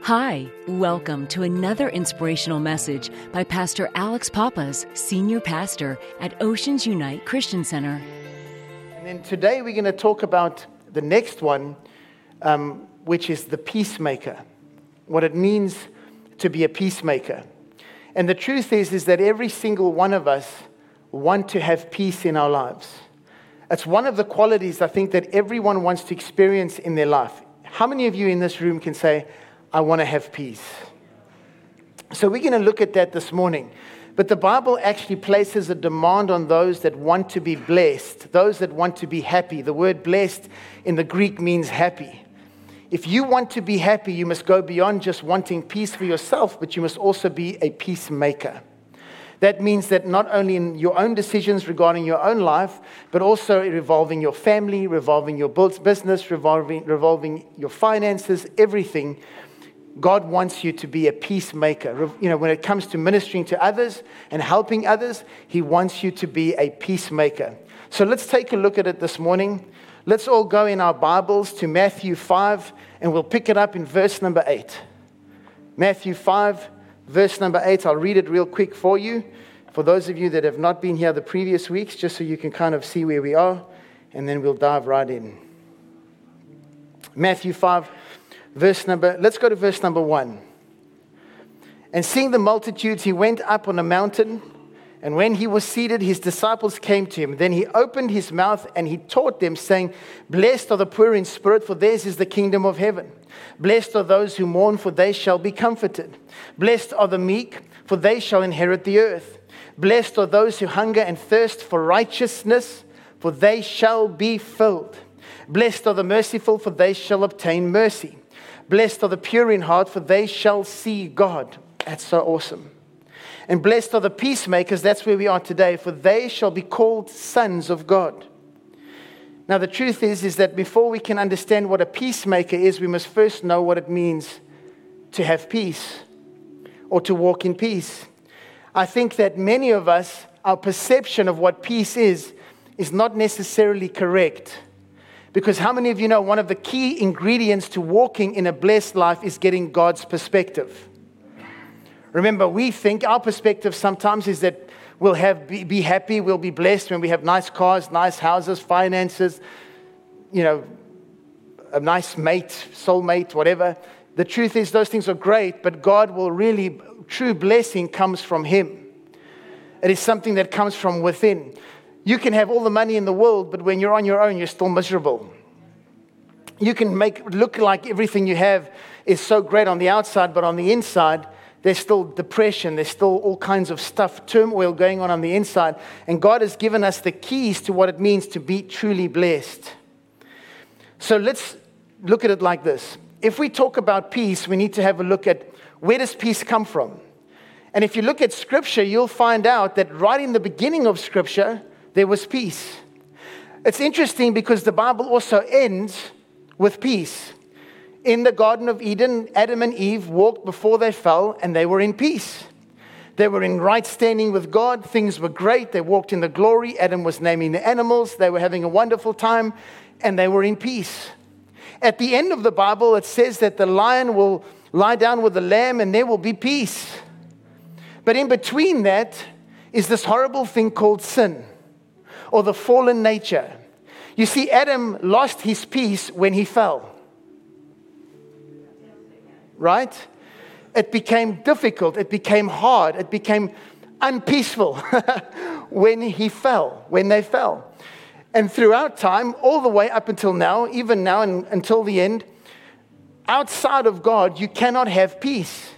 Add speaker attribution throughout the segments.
Speaker 1: Hi, welcome to another inspirational message by Pastor Alex Pappas, Senior Pastor at Oceans Unite Christian Center.
Speaker 2: And then today we're going to talk about the next one, which is the peacemaker, what it means to be a peacemaker. And the truth is that every single one of us want to have peace in our lives. It's one of the qualities I think that everyone wants to experience in their life. How many of you in this room can say, I want to have peace? So we're going to look at that this morning. But the Bible actually places a demand on those that want to be blessed, those that want to be happy. The word blessed in the Greek means happy. If you want to be happy, you must go beyond just wanting peace for yourself, but you must also be a peacemaker. That means that not only in your own decisions regarding your own life, but also revolving your family, revolving your business, revolving your finances, everything. God wants you to be a peacemaker. You know, when it comes to ministering to others and helping others, He wants you to be a peacemaker. So let's take a look at it this morning. Let's all go in our Bibles to Matthew 5, and we'll pick it up in verse number 8. Matthew 5, verse number 8. I'll read it real quick for you. For those of you that have not been here the previous weeks, just so you can kind of see where we are, and then we'll dive right in. Matthew 5, let's go to verse number 1. And seeing the multitudes, He went up on a mountain, and when He was seated, His disciples came to Him. Then He opened His mouth, and He taught them, saying, Blessed are the poor in spirit, for theirs is the kingdom of heaven. Blessed are those who mourn, for they shall be comforted. Blessed are the meek, for they shall inherit the earth. Blessed are those who hunger and thirst for righteousness, for they shall be filled. Blessed are the merciful, for they shall obtain mercy. Blessed are the pure in heart, for they shall see God. That's so awesome. And blessed are the peacemakers, that's where we are today, for they shall be called sons of God. Now the truth is that before we can understand what a peacemaker is, we must first know what it means to have peace or to walk in peace. I think that many of us, our perception of what peace is not necessarily correct. Because how many of you know one of the key ingredients to walking in a blessed life is getting God's perspective? Remember, we think our perspective sometimes is that we'll be happy, we'll be blessed when we have nice cars, nice houses, finances, you know, a nice mate, soulmate, whatever. The truth is those things are great, but God will really, true blessing comes from Him. It is something that comes from within. You can have all the money in the world, but when you're on your own, you're still miserable. You can make it look like everything you have is so great on the outside, but on the inside, there's still depression. There's still all kinds of stuff, turmoil going on the inside. And God has given us the keys to what it means to be truly blessed. So let's look at it like this. If we talk about peace, we need to have a look at where does peace come from? And if you look at Scripture, you'll find out that right in the beginning of Scripture, there was peace. It's interesting because the Bible also ends with peace. In the Garden of Eden, Adam and Eve walked before they fell, and they were in peace. They were in right standing with God. Things were great. They walked in the glory. Adam was naming the animals. They were having a wonderful time, and they were in peace. At the end of the Bible, it says that the lion will lie down with the lamb, and there will be peace. But in between that is this horrible thing called sin, or the fallen nature. You see, Adam lost his peace when he fell. Right? It became difficult. It became hard. It became unpeaceful when they fell. And throughout time, all the way up until now, even now and until the end, outside of God, you cannot have peace.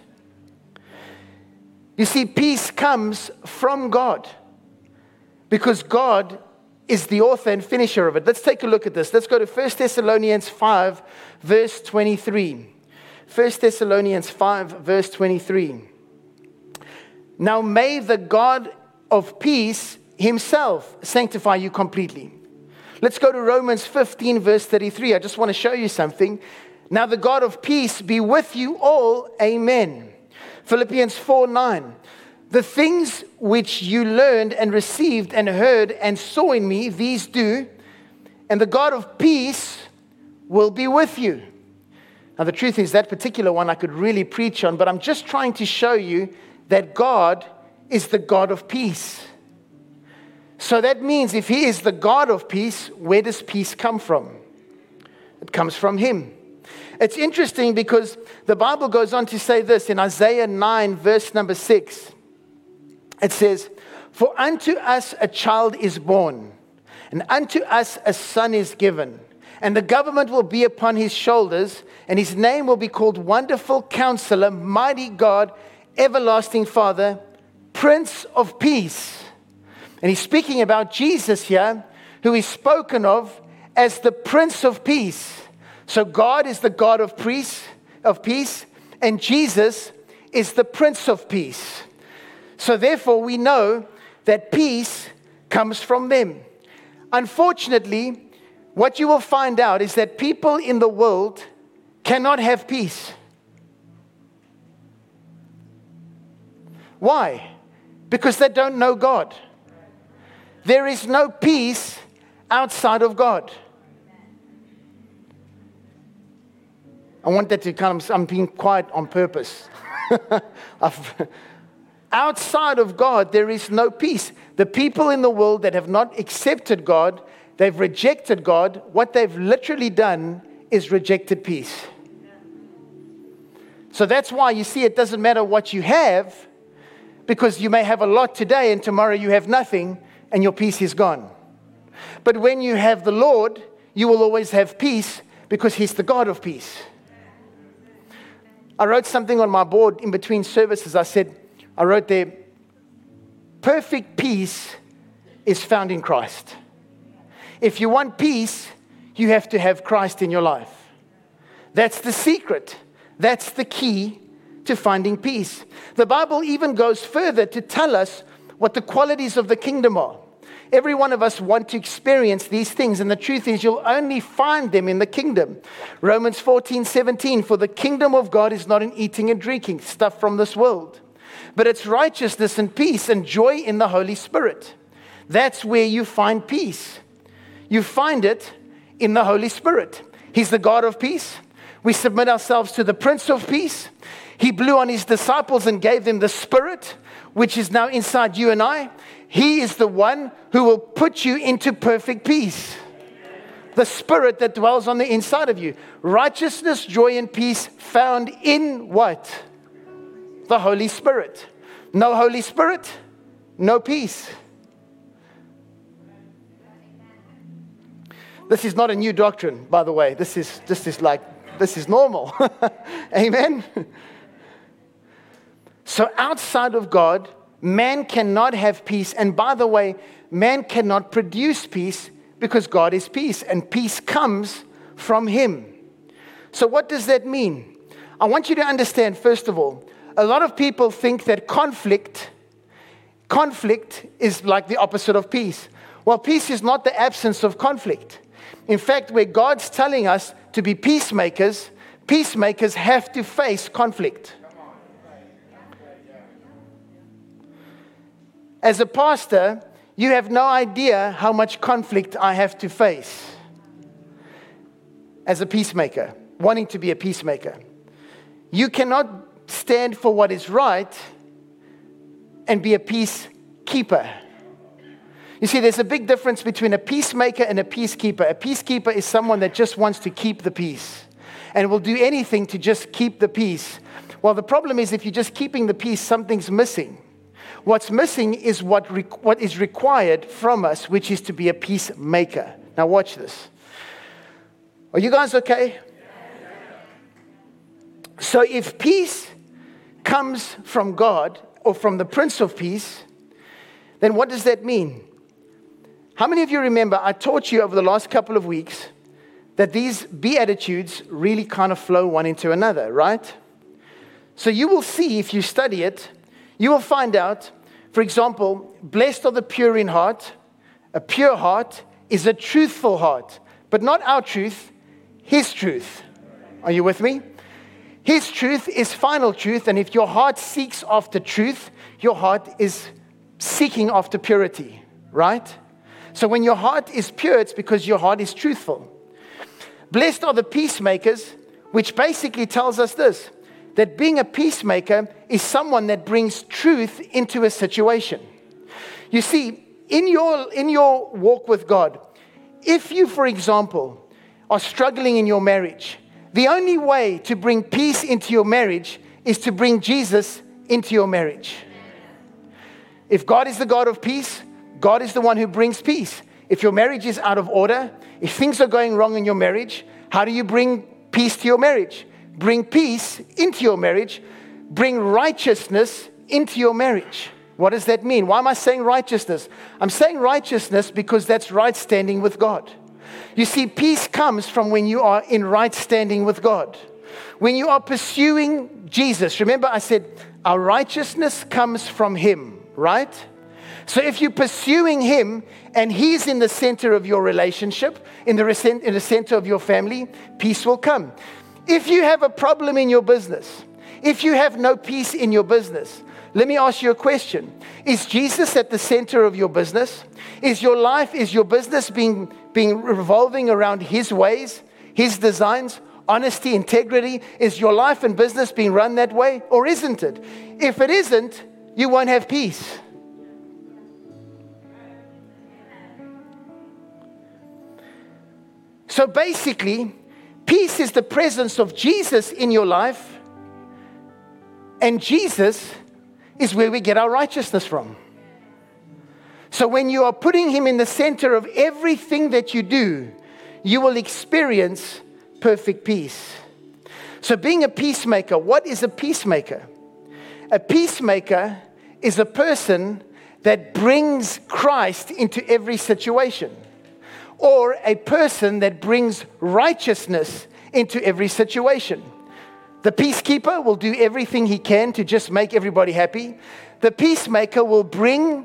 Speaker 2: You see, peace comes from God because God is the author and finisher of it. Let's take a look at this. Let's go to 1 Thessalonians 5, verse 23. 1 Thessalonians 5, verse 23. Now may the God of peace Himself sanctify you completely. Let's go to Romans 15, verse 33. I just want to show you something. Now the God of peace be with you all. Amen. Philippians 4, 9. The things which you learned and received and heard and saw in me, these do, and the God of peace will be with you. Now, the truth is that particular one I could really preach on, but I'm just trying to show you that God is the God of peace. So that means if He is the God of peace, where does peace come from? It comes from Him. It's interesting because the Bible goes on to say this in Isaiah 9, verse number 6. It says, "For unto us a child is born, and unto us a son is given. And the government will be upon his shoulders, and his name will be called Wonderful Counselor, Mighty God, Everlasting Father, Prince of Peace." And he's speaking about Jesus here, who is spoken of as the Prince of Peace. So God is the God of peace, and Jesus is the Prince of Peace. So therefore we know that peace comes from them. Unfortunately, what you will find out is that people in the world cannot have peace. Why? Because they don't know God. There is no peace outside of God. I want that to come, I'm being quiet on purpose. Outside of God, there is no peace. The people in the world that have not accepted God, they've rejected God, what they've literally done is rejected peace. So that's why you see it doesn't matter what you have, because you may have a lot today and tomorrow you have nothing and your peace is gone. But when you have the Lord, you will always have peace because He's the God of peace. I wrote something on my board in between services. I wrote there, perfect peace is found in Christ. If you want peace, you have to have Christ in your life. That's the secret. That's the key to finding peace. The Bible even goes further to tell us what the qualities of the kingdom are. Every one of us want to experience these things, and the truth is you'll only find them in the kingdom. Romans 14:17, "For the kingdom of God is not in eating and drinking, stuff from this world, but it's righteousness and peace and joy in the Holy Spirit." That's where you find peace. You find it in the Holy Spirit. He's the God of peace. We submit ourselves to the Prince of Peace. He blew on His disciples and gave them the Spirit, which is now inside you and I. He is the one who will put you into perfect peace. The Spirit that dwells on the inside of you. Righteousness, joy, and peace found in what? The Holy Spirit. No Holy Spirit, no peace. This is not a new doctrine, by the way. This is normal. Amen. So outside of God, man cannot have peace. And by the way, man cannot produce peace because God is peace. And peace comes from Him. So what does that mean? I want you to understand, first of all, a lot of people think that conflict is like the opposite of peace. Well, peace is not the absence of conflict. In fact, where God's telling us to be peacemakers, peacemakers have to face conflict. As a pastor, you have no idea how much conflict I have to face as a peacemaker, wanting to be a peacemaker. You cannot stand for what is right and be a peacekeeper. You see, there's a big difference between a peacemaker and a peacekeeper. A peacekeeper is someone that just wants to keep the peace and will do anything to just keep the peace. Well, the problem is if you're just keeping the peace, something's missing. What's missing is what is required from us, which is to be a peacemaker. Now watch this. Are you guys okay? So if peace comes from God or from the Prince of Peace, then what does that mean? How many of you remember I taught you over the last couple of weeks that these Beatitudes really kind of flow one into another, right? So you will see if you study it, you will find out, for example, blessed are the pure in heart. A pure heart is a truthful heart, but not our truth, His truth. Are you with me? His truth is final truth, and if your heart seeks after truth, your heart is seeking after purity, right? So when your heart is pure, it's because your heart is truthful. Blessed are the peacemakers. which basically tells us this, that being a peacemaker is someone that brings truth into a situation. You see, in your walk with God, if you, for example, are struggling in your marriage, the only way to bring peace into your marriage is to bring Jesus into your marriage. If God is the God of peace, God is the one who brings peace. If your marriage is out of order, if things are going wrong in your marriage, how do you bring peace to your marriage? Bring peace into your marriage. Bring righteousness into your marriage. What does that mean? Why am I saying righteousness? I'm saying righteousness because that's right standing with God. You see, peace comes from when you are in right standing with God. When you are pursuing Jesus. Remember I said our righteousness comes from Him, right? So if you're pursuing Him and He's in the center of your relationship, in the center of your family, peace will come. If you have a problem in your business, if you have no peace in your business, let me ask you a question. Is Jesus at the center of your business? Is your life, is your business being revolving around His ways, His designs, honesty, integrity? Is your life and business being run that way, or isn't it? If it isn't, you won't have peace. So basically, peace is the presence of Jesus in your life, and Jesus is where we get our righteousness from. So when you are putting Him in the center of everything that you do, you will experience perfect peace. So being a peacemaker, what is a peacemaker? A peacemaker is a person that brings Christ into every situation, or a person that brings righteousness into every situation. The peacekeeper will do everything he can to just make everybody happy. The peacemaker will bring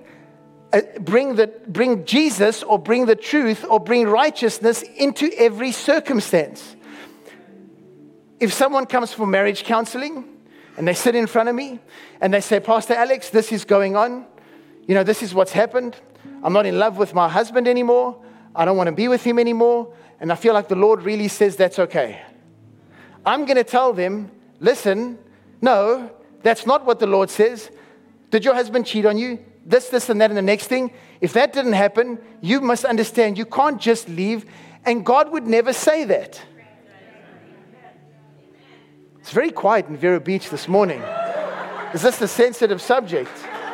Speaker 2: Jesus, or bring the truth, or bring righteousness into every circumstance. If someone comes for marriage counseling and they sit in front of me and they say, Pastor Alex, this is going on. You know, this is what's happened. I'm not in love with my husband anymore. I don't want to be with him anymore. And I feel like the Lord really says that's okay. I'm going to tell them, listen, no, that's not what the Lord says. Did your husband cheat on you? This, and that, and the next thing. If that didn't happen, you must understand you can't just leave. And God would never say that. It's very quiet in Vero Beach this morning. Is this a sensitive subject?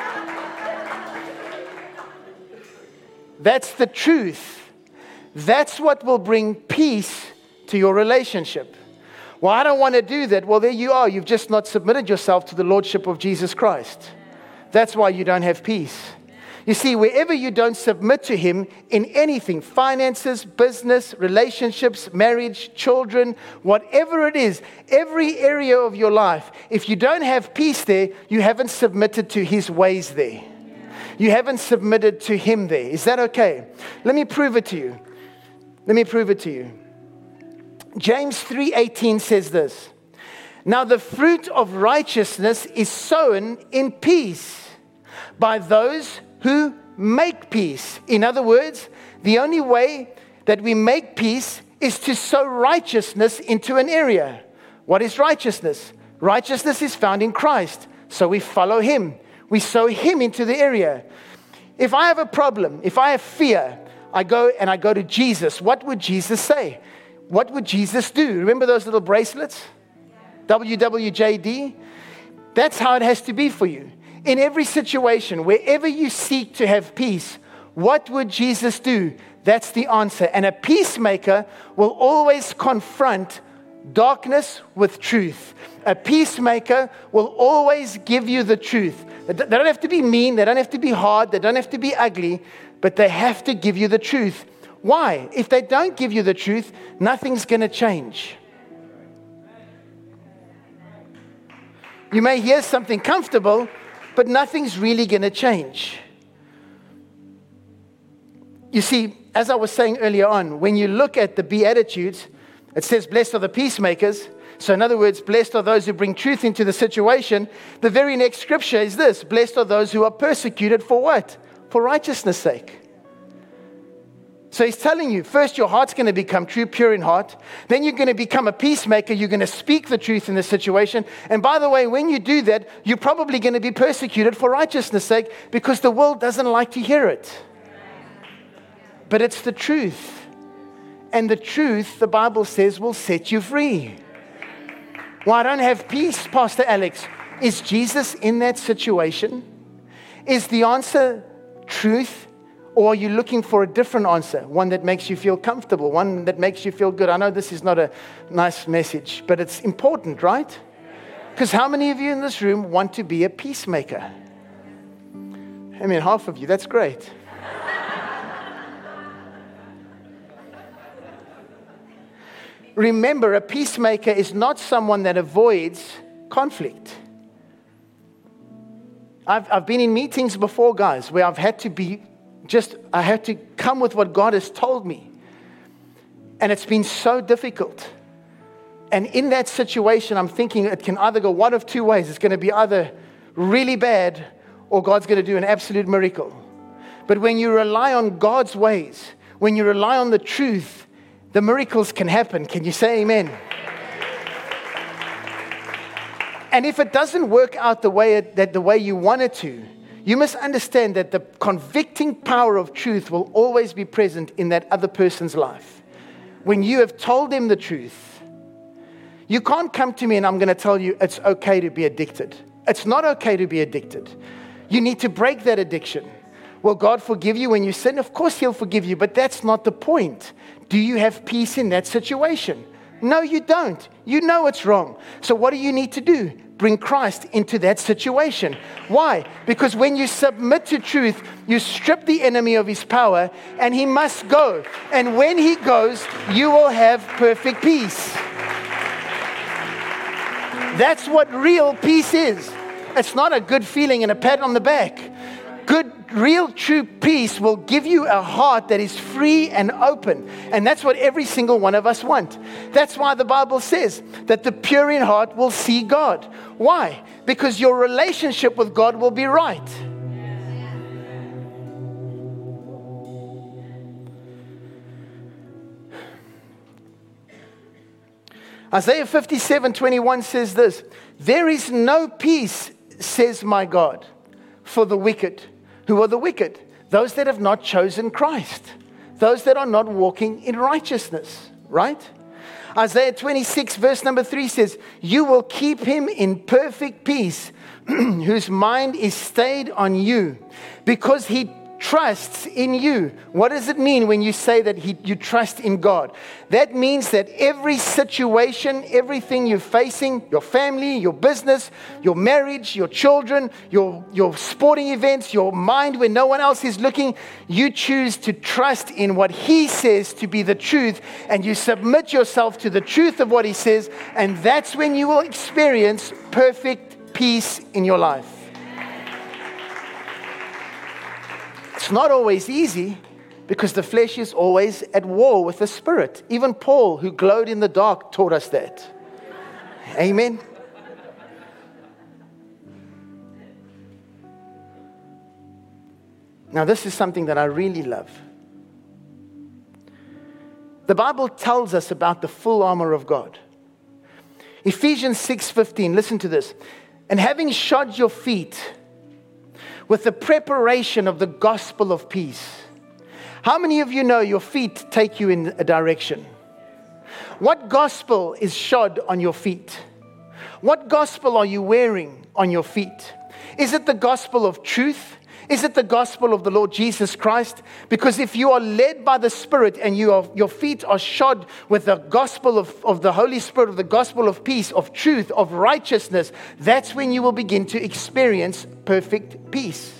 Speaker 2: That's the truth. That's what will bring peace to your relationship. Well, I don't want to do that. Well, there you are. You've just not submitted yourself to the Lordship of Jesus Christ. That's why you don't have peace. You see, wherever you don't submit to Him in anything, finances, business, relationships, marriage, children, whatever it is, every area of your life, if you don't have peace there, you haven't submitted to His ways there. You haven't submitted to Him there. Is that okay? Let me prove it to you. James 3:18 says this. Now the fruit of righteousness is sown in peace by those who make peace. In other words, the only way that we make peace is to sow righteousness into an area. What is righteousness? Righteousness is found in Christ. So we follow Him. We sow Him into the area. If I have a problem, if I have fear, I go to Jesus. What would Jesus say? What would Jesus do? Remember those little bracelets? WWJD? That's how it has to be for you. In every situation, wherever you seek to have peace, what would Jesus do? That's the answer. And a peacemaker will always confront darkness with truth. A peacemaker will always give you the truth. They don't have to be mean. They don't have to be hard. They don't have to be ugly. But they have to give you the truth. Why? If they don't give you the truth, nothing's going to change. You may hear something comfortable, but nothing's really going to change. You see, as I was saying earlier on, when you look at the Beatitudes, it says, blessed are the peacemakers. So in other words, blessed are those who bring truth into the situation. The very next scripture is this, blessed are those who are persecuted for what? For righteousness' sake. So he's telling you, first your heart's going to become true, pure in heart. Then you're going to become a peacemaker. You're going to speak the truth in the situation. And by the way, when you do that, you're probably going to be persecuted for righteousness' sake because the world doesn't like to hear it. But it's the truth. And the truth, the Bible says, will set you free. Well, I don't have peace, Pastor Alex. Is Jesus in that situation? Is the answer truth? Or are you looking for a different answer? One that makes you feel comfortable, one that makes you feel good. I know this is not a nice message, but it's important, right? Because how many of you in this room want to be a peacemaker? I mean, half of you, that's great. Remember, a peacemaker is not someone that avoids conflict. I've been in meetings before, guys, where I've had to I have to come with what God has told me. And it's been so difficult. And in that situation, I'm thinking it can either go one of two ways. It's going to be either really bad or God's going to do an absolute miracle. But when you rely on God's ways, when you rely on the truth, the miracles can happen. Can you say amen? And if it doesn't work out the way you want it to, you must understand that the convicting power of truth will always be present in that other person's life. When you have told them the truth, you can't come to me and I'm going to tell you it's okay to be addicted. It's not okay to be addicted. You need to break that addiction. Will God forgive you when you sin? Of course He'll forgive you, but that's not the point. Do you have peace in that situation? No, you don't. You know it's wrong. So what do you need to do? Bring Christ into that situation. Why? Because when you submit to truth, you strip the enemy of his power and he must go. And when he goes, you will have perfect peace. That's what real peace is. It's not a good feeling and a pat on the back. Good, real, true peace will give you a heart that is free and open. And that's what every single one of us want. That's why the Bible says that the pure in heart will see God. Why? Because your relationship with God will be right. Isaiah 57:21 says this, "There is no peace, says my God, for the wicked." Who are the wicked? Those that have not chosen Christ. Those that are not walking in righteousness, right? Isaiah 26 verse number 3 says, "You will keep him in perfect peace, whose mind is stayed on you, because he trusts in you." What does it mean when you say that you trust in God? That means that every situation, everything you're facing, your family, your business, your marriage, your children, your sporting events, your mind when no one else is looking, you choose to trust in what He says to be the truth, and you submit yourself to the truth of what He says, and that's when you will experience perfect peace in your life. It's not always easy because the flesh is always at war with the spirit. Even Paul, who glowed in the dark, taught us that. Amen. Now, this is something that I really love. The Bible tells us about the full armor of God. Ephesians 6:15, listen to this. "And having shod your feet with the preparation of the gospel of peace." How many of you know your feet take you in a direction? What gospel is shod on your feet? What gospel are you wearing on your feet? Is it the gospel of truth? Is it the gospel of the Lord Jesus Christ? Because if you are led by the Spirit and your feet are shod with the gospel of the Holy Spirit, of the gospel of peace, of truth, of righteousness, that's when you will begin to experience perfect peace.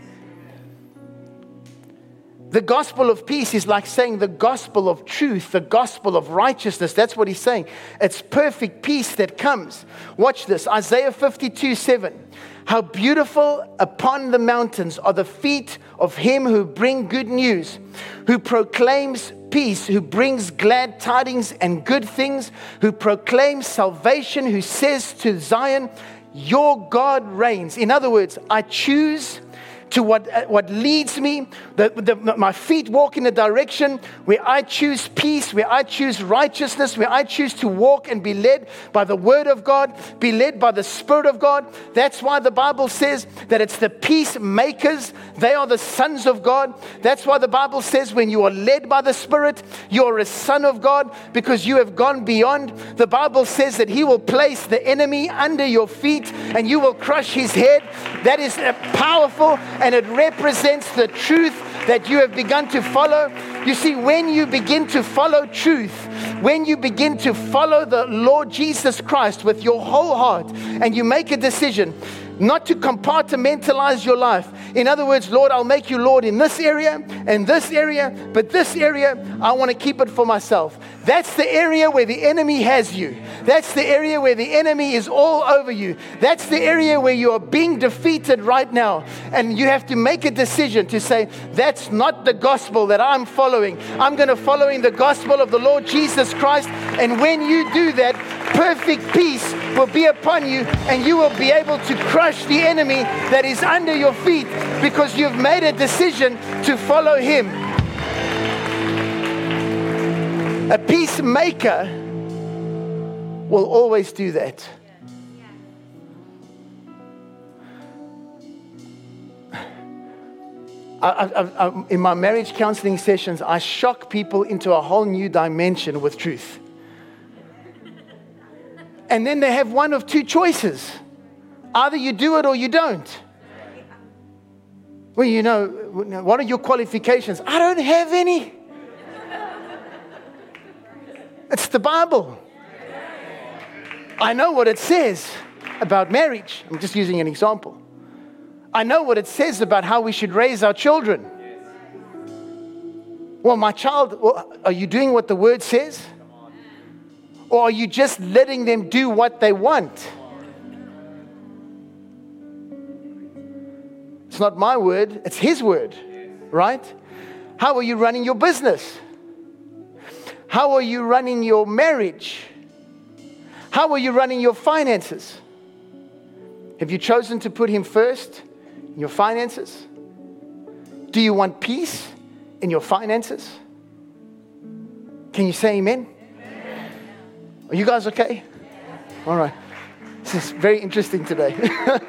Speaker 2: The gospel of peace is like saying the gospel of truth, the gospel of righteousness. That's what he's saying. It's perfect peace that comes. Watch this, Isaiah 52:7. "How beautiful upon the mountains are the feet of him who bring good news, who proclaims peace, who brings glad tidings and good things, who proclaims salvation, who says to Zion, your God reigns." In other words, I choose to what leads me. My feet walk in a direction where I choose peace, where I choose righteousness, where I choose to walk and be led by the Word of God, be led by the Spirit of God. That's why the Bible says that it's the peacemakers. They are the sons of God. That's why the Bible says when you are led by the Spirit, you're a son of God because you have gone beyond. The Bible says that He will place the enemy under your feet and you will crush his head. That is powerful, and it represents the truth that you have begun to follow. You see, when you begin to follow truth, when you begin to follow the Lord Jesus Christ with your whole heart, and you make a decision not to compartmentalize your life. In other words, Lord, I'll make you Lord in this area and this area, but this area, I want to keep it for myself. That's the area where the enemy has you. That's the area where the enemy is all over you. That's the area where you are being defeated right now. And you have to make a decision to say, that's not the gospel that I'm following. I'm going to follow in the gospel of the Lord Jesus Christ. And when you do that, perfect peace will be upon you, and you will be able to crush the enemy that is under your feet because you've made a decision to follow Him. A peacemaker will always do that. In my marriage counseling sessions, I shock people into a whole new dimension with truth. And then they have one of two choices. Either you do it or you don't. Well, you know, what are your qualifications? I don't have any. It's the Bible. I know what it says about marriage. I'm just using an example. I know what it says about how we should raise our children. Well, my child, are you doing what the Word says? Or are you just letting them do what they want? It's not my word, it's His word, right? How are you running your business? How are you running your marriage? How are you running your finances? Have you chosen to put Him first in your finances? Do you want peace in your finances? Can you say amen? Are you guys okay? All right. This is very interesting today.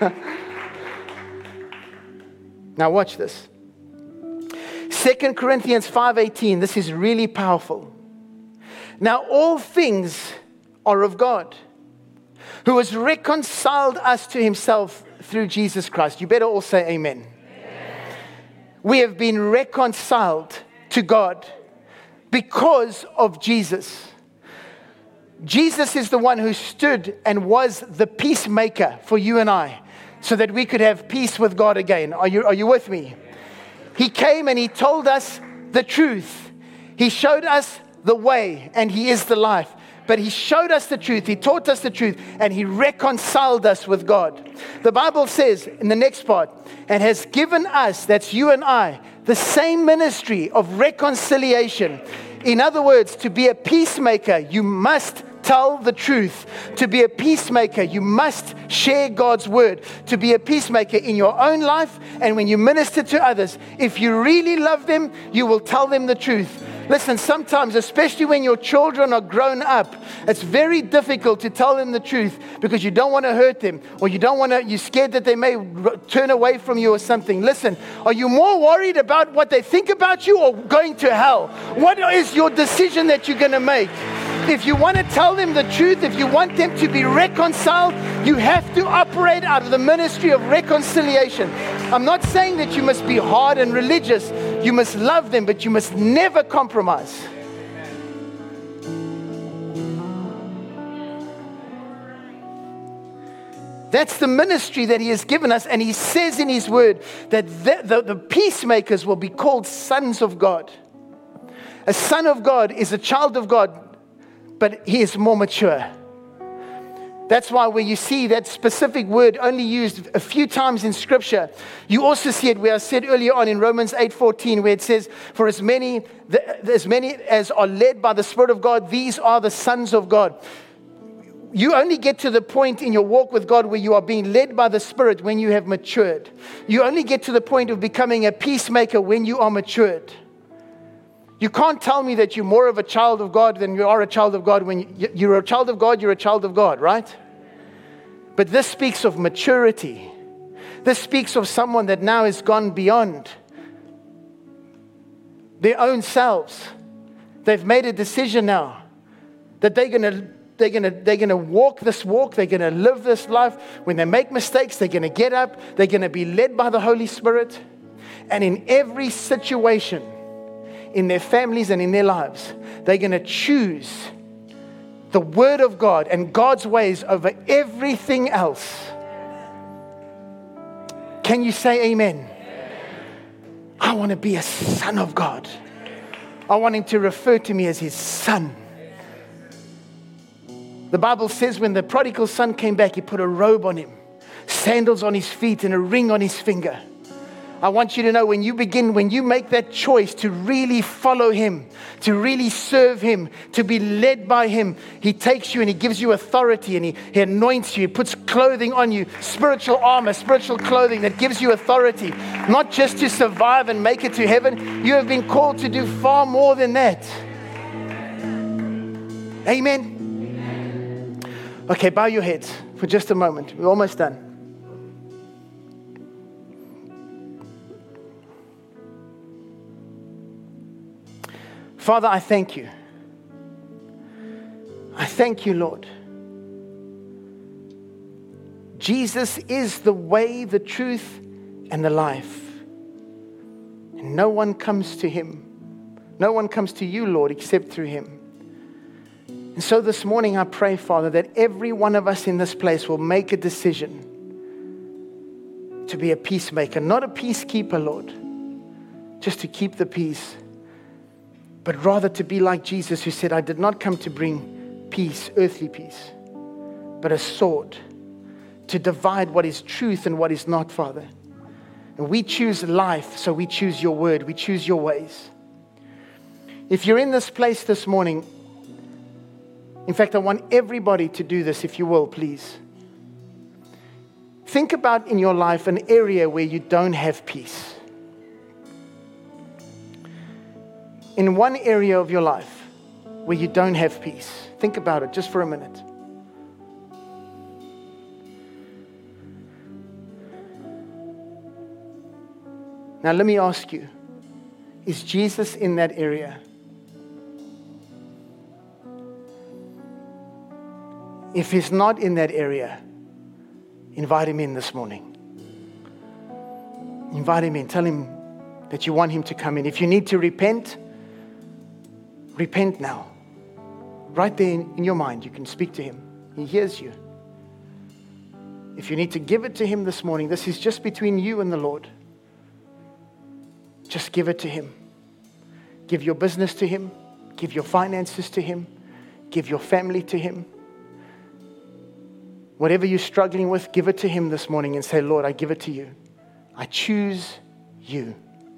Speaker 2: Now watch this. 2 Corinthians 5:18. This is really powerful. Now all things are of God, who has reconciled us to Himself through Jesus Christ. You better all say amen. Amen. We have been reconciled to God because of Jesus. Jesus is the one who stood and was the peacemaker for you and I, so that we could have peace with God again. Are you with me? He came and He told us the truth. He showed us the way, and He is the life. But He showed us the truth. He taught us the truth, and He reconciled us with God. The Bible says in the next part, and has given us, that's you and I, the same ministry of reconciliation. In other words, to be a peacemaker, you must tell the truth. To be a peacemaker, you must share God's word. To be a peacemaker in your own life and when you minister to others, if you really love them, you will tell them the truth. Listen, sometimes, especially when your children are grown up, it's very difficult to tell them the truth because you don't want to hurt them, or you're scared that they may turn away from you or something. Listen, are you more worried about what they think about you or going to hell? What is your decision that you're going to make? If you want to tell them the truth, if you want them to be reconciled, you have to operate out of the ministry of reconciliation. I'm not saying that you must be hard and religious. You must love them, but you must never compromise. That's the ministry that He has given us. And He says in His word that the peacemakers will be called sons of God. A son of God is a child of God, but he is more mature. That's why when you see that specific word only used a few times in Scripture, you also see it where I said earlier on in Romans 8:14, where it says, for as many as are led by the Spirit of God, these are the sons of God. You only get to the point in your walk with God where you are being led by the Spirit when you have matured. You only get to the point of becoming a peacemaker when you are matured. You can't tell me that you're more of a child of God than you are a child of God. When you're a child of God, you're a child of God, right? But this speaks of maturity. This speaks of someone that now has gone beyond their own selves. They've made a decision now that they're going to walk this walk. They're going to live this life. When they make mistakes, they're going to get up. They're going to be led by the Holy Spirit. And in every situation, in their families and in their lives, they're going to choose the Word of God and God's ways over everything else. Can you say amen? I want to be a son of God. I want Him to refer to me as His son. The Bible says when the prodigal son came back, he put a robe on him, sandals on his feet, and a ring on his finger. I want you to know when you make that choice to really follow Him, to really serve Him, to be led by Him, He takes you and He gives you authority, and He anoints you, He puts clothing on you, spiritual armor, spiritual clothing that gives you authority, not just to survive and make it to heaven. You have been called to do far more than that. Amen. Okay, bow your heads for just a moment. We're almost done. Father, I thank you. I thank you, Lord. Jesus is the way, the truth, and the life. And no one comes to Him. No one comes to you, Lord, except through Him. And so this morning I pray, Father, that every one of us in this place will make a decision to be a peacemaker, not a peacekeeper, Lord, just to keep the peace, but rather to be like Jesus, who said, I did not come to bring peace, earthly peace, but a sword to divide what is truth and what is not, Father. And we choose life, so we choose your word, we choose your ways. If you're in this place this morning, in fact, I want everybody to do this, if you will, please. Think about in your life an area where you don't have peace. In one area of your life where you don't have peace, think about it just for a minute. Now let me ask you, is Jesus in that area? If He's not in that area, invite Him in this morning. Invite Him in. Tell Him that you want Him to come in. If you need to repent, repent now. Right there in your mind, you can speak to Him. He hears you. If you need to give it to Him this morning, this is just between you and the Lord. Just give it to Him. Give your business to Him. Give your finances to Him. Give your family to Him. Whatever you're struggling with, give it to Him this morning and say, Lord, I give it to you. I choose you.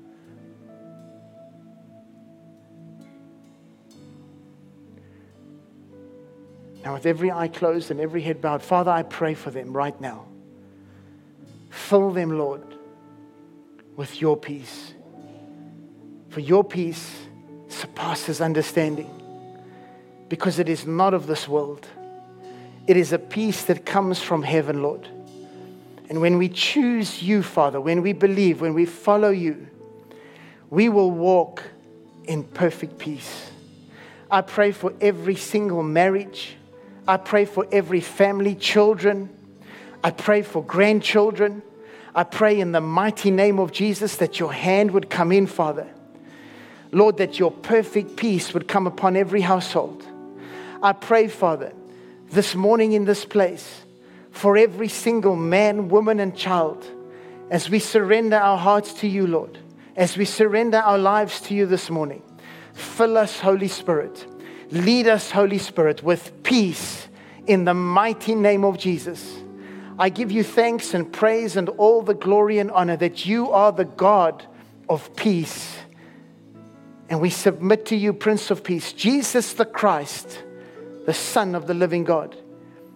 Speaker 2: Now, with every eye closed and every head bowed, Father, I pray for them right now. Fill them, Lord, with your peace. For your peace surpasses understanding, because it is not of this world. It is a peace that comes from heaven, Lord. And when we choose you, Father, when we believe, when we follow you, we will walk in perfect peace. I pray for every single marriage. I pray for every family, children. I pray for grandchildren. I pray in the mighty name of Jesus that your hand would come in, Father. Lord, that your perfect peace would come upon every household. I pray, Father, this morning in this place, for every single man, woman, and child, as we surrender our hearts to you, Lord, as we surrender our lives to you this morning, fill us, Holy Spirit. Lead us, Holy Spirit, with peace in the mighty name of Jesus. I give you thanks and praise and all the glory and honor that you are the God of peace. And we submit to you, Prince of Peace, Jesus the Christ, the Son of the living God.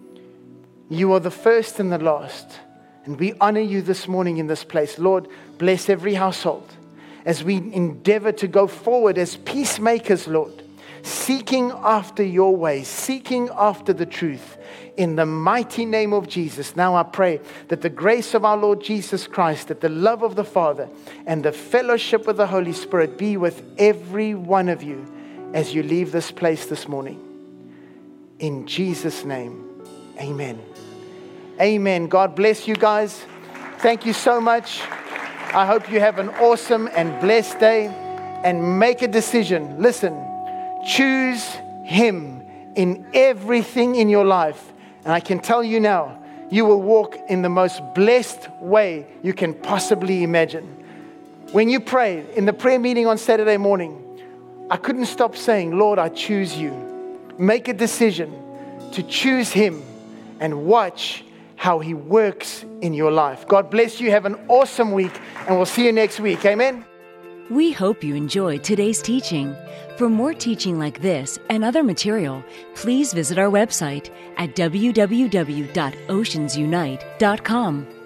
Speaker 2: You are the first and the last. And we honor you this morning in this place. Lord, bless every household as we endeavor to go forward as peacemakers, Lord, seeking after your ways, seeking after the truth. In the mighty name of Jesus, now I pray that the grace of our Lord Jesus Christ, that the love of the Father, and the fellowship of the Holy Spirit be with every one of you as you leave this place this morning. In Jesus' name, amen. Amen. God bless you guys. Thank you so much. I hope you have an awesome and blessed day, and make a decision. Listen, choose Him in everything in your life. And I can tell you now, you will walk in the most blessed way you can possibly imagine. When you prayed in the prayer meeting on Saturday morning, I couldn't stop saying, Lord, I choose you. Make a decision to choose Him and watch how He works in your life. God bless you. Have an awesome week, and we'll see you next week. Amen.
Speaker 1: We hope you enjoyed today's teaching. For more teaching like this and other material, please visit our website at www.oceansunite.com.